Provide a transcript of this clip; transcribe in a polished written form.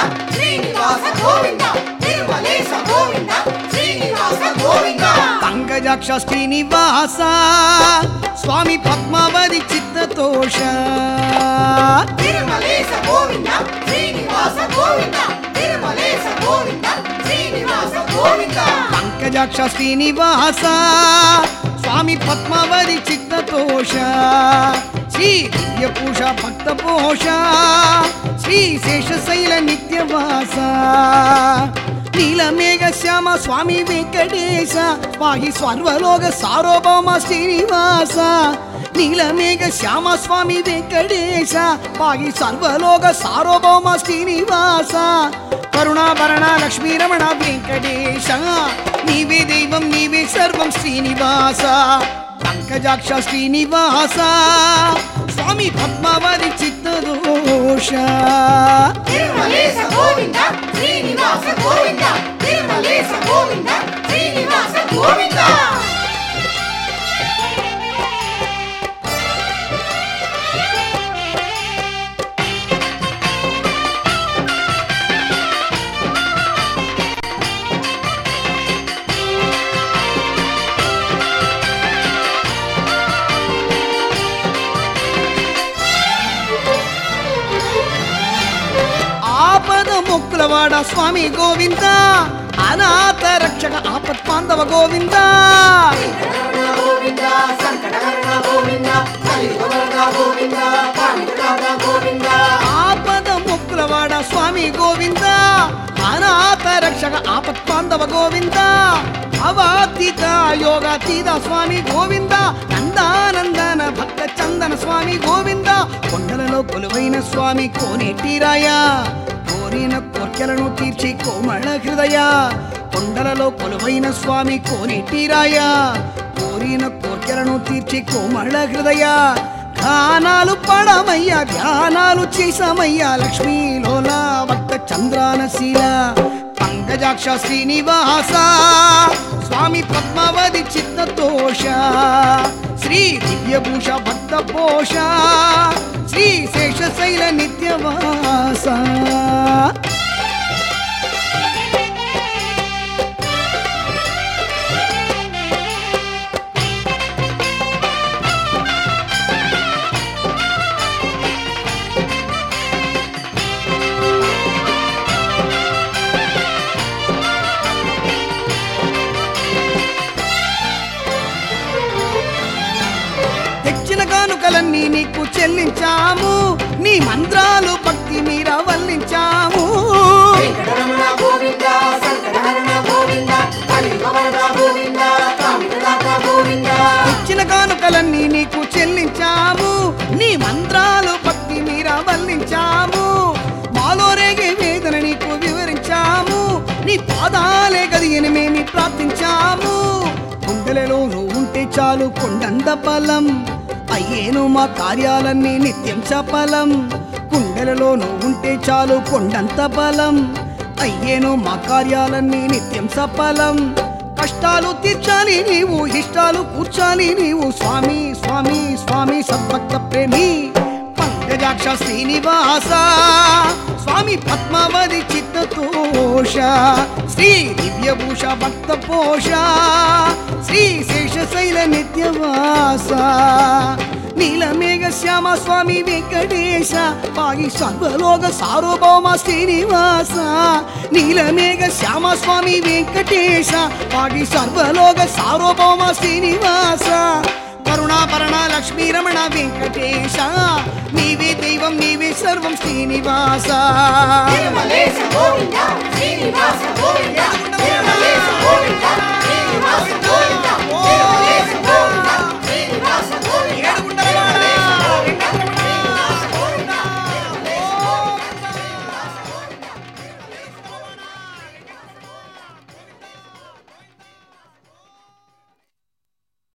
శ్రీనివాస గోవింద తిరుమలేశ గోవింద శ్రీనివాస గోవింద పంకజాక్ష శ్రీనివాస స్వామి పద్మావతి చిత్తతోష తిరుమలేశ గోవింద శ్రీనివాస గోవింద తిరుమలేశ గోవింద శ్రీనివాస గోవింద పంకజాక్ష శ్రీనివాస స్వామి పద్మావతి చిత్తతోష శ్రీ దివ్యపూష భక్తపోష శ్రీ శేషశైల నిత్యవాస నీలమేఘ శ్యామ స్వామి వెంకటేశ పాహి సర్వలోక సార్వభౌమ శ్రీనివాస నీలమేఘ శ్యామ స్వామి వెంకటేశ పాహి సర్వలోక సార్వభౌమ శ్రీనివాస కరుణాభరణ లక్ష్మీ రమణ వెంకటేశ నీవే దైవం నీవే సర్వం శ్రీనివాస పంకజాక్ష శ్రీనివాస స్వామి పద్మావతి చిత్తదోష తిరుమలేశ గోవింద శ్రీనివాస గోవింద తిరుమలేశ గోవింద శ్రీనివాస గోవింద మొక్కులవాడ స్వామి గోవింద అనాథ రక్షక ఆపత్ బాంధవ గోవింద గోవింద సంకటహరణ గోవింద కలియుగవరణ గోవింద కామితనాథ గోవింద ఆపద మొక్కులవాడ స్వామి గోవింద అనాథ రక్షక ఆపత్ బాంధవ గోవింద అవాతీత యోగాతీత స్వామి గోవింద నందానందన భక్త చందన స్వామి గోవింద కొండలలో కొలువైన స్వామి కోనేటిరాయ కోరిన కోర్కెలను తీర్చి కోమళ హృదయ కొండలలో కొలువైన స్వామి కోనేటిరాయ కోరిన కోర్కెలను తీర్చి కోమళ హృదయ గానాలు పడమయ్యా ధ్యానాలు చేసామయ్యా లక్ష్మీలోలా భక్త చంద్రానశీల పంకజాక్ష శ్రీనివాస స్వామి పద్మావతి చిత్తతోష శ్రీ దివ్యభూష భక్త పోష శ్రీ శేషశైల నిత్యవాస తెచ్చిన కానుకలన్నీ నీకు చెల్లించాము నీ మంత్రాలు భక్తి మీర వల్లించాము వెంకటరమణ గోవింద సంకటహరణ గోవింద కలియుగవరణ గోవింద కామితనాథ గోవింద తెచ్చిన కానుకలన్నీ నీకు చెల్లించాము నీ మంత్రాలు భక్తి మీర వల్లించాము మాలో రేగే వేదన నీకు వివరించాము నీ పాదాలే గదియని మేము ప్రార్థించాము గుండెలలో నువ్వు ఉంటే చాలు కొండంత బలం అయ్యేను మా కార్యాలన్నీ నిత్యం సఫలం గుండెలలో నువ్వు ఉంటే చాలు కొండంత బలం అయ్యేను మా కార్యాలన్నీ నిత్యం సఫలం కష్టాలు తీర్చాలి నీవు ఇష్టాలు కూర్చాలి నీవు స్వామి స్వామి స్వామి సద్భక్త ప్రేమి పంకజాక్ష శ్రీనివాస స్వామి పద్మావతి చిత్తతోష శ్రీ దివ్యభూష భక్త పోష శ్రీ శేషశైల నిత్యవాస నీలమేఘ శ్యామ స్వామి వెంకటేశ పాగి సర్వలోక సార్వభౌమ శ్రీనివాస నీలమేఘ శ్యామ స్వామి వెంకటేశ పాగి సర్వలోక సార్వభౌమ శ్రీనివాస కరుణాభరణ లక్ష్మీ రమణ వెంకటేశ నీవే దైవం నీవే సర్వం శ్రీనివాస తిరుమలేశ గోవింద శ్రీనివాస గోవింద